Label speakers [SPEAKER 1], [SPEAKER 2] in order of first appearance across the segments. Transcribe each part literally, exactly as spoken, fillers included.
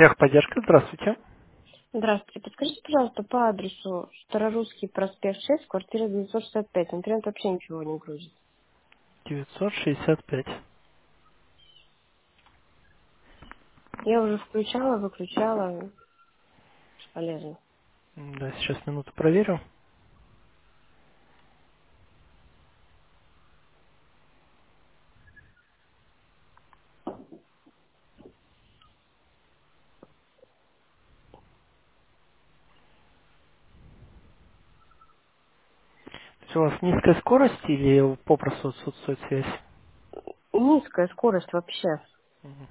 [SPEAKER 1] Техподдержка, здравствуйте.
[SPEAKER 2] Здравствуйте. Подскажите, пожалуйста, по адресу Старорусский проспект шесть, квартира девятьсот шестьдесят пять. Интернет вообще ничего не грузит.
[SPEAKER 1] девятьсот шестьдесят пять.
[SPEAKER 2] Я уже включала, выключала. Бесполезно.
[SPEAKER 1] М, Да, сейчас минуту проверю. То есть у вас низкая скорость или попросту отсутствует связь?
[SPEAKER 2] Низкая скорость вообще.
[SPEAKER 1] Мгм.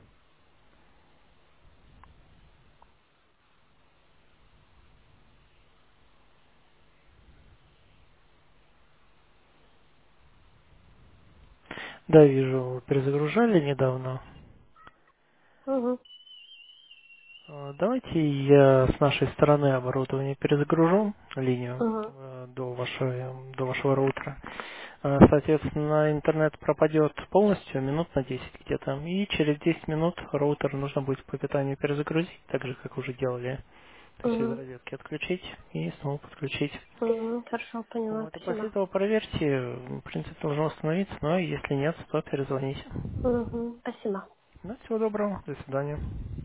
[SPEAKER 1] Да, вижу, перезагружали недавно.
[SPEAKER 2] Угу.
[SPEAKER 1] А, Давайте я с нашей стороны оборудование перезагружу линию
[SPEAKER 2] Угу.
[SPEAKER 1] э, до вашего, до вашего роутера. А, Соответственно, интернет пропадет полностью, минут на десять где-то. И через десять минут роутер нужно будет по питанию перезагрузить, так же, как уже делали. То есть из
[SPEAKER 2] Угу.
[SPEAKER 1] розетки отключить и снова подключить.
[SPEAKER 2] Угу. Хорошо, поняла.
[SPEAKER 1] Вот, и после
[SPEAKER 2] Спасибо.
[SPEAKER 1] этого проверьте, в принципе, должно установиться, но если нет, то перезвоните.
[SPEAKER 2] Угу. Спасибо.
[SPEAKER 1] Ну, всего доброго, до свидания.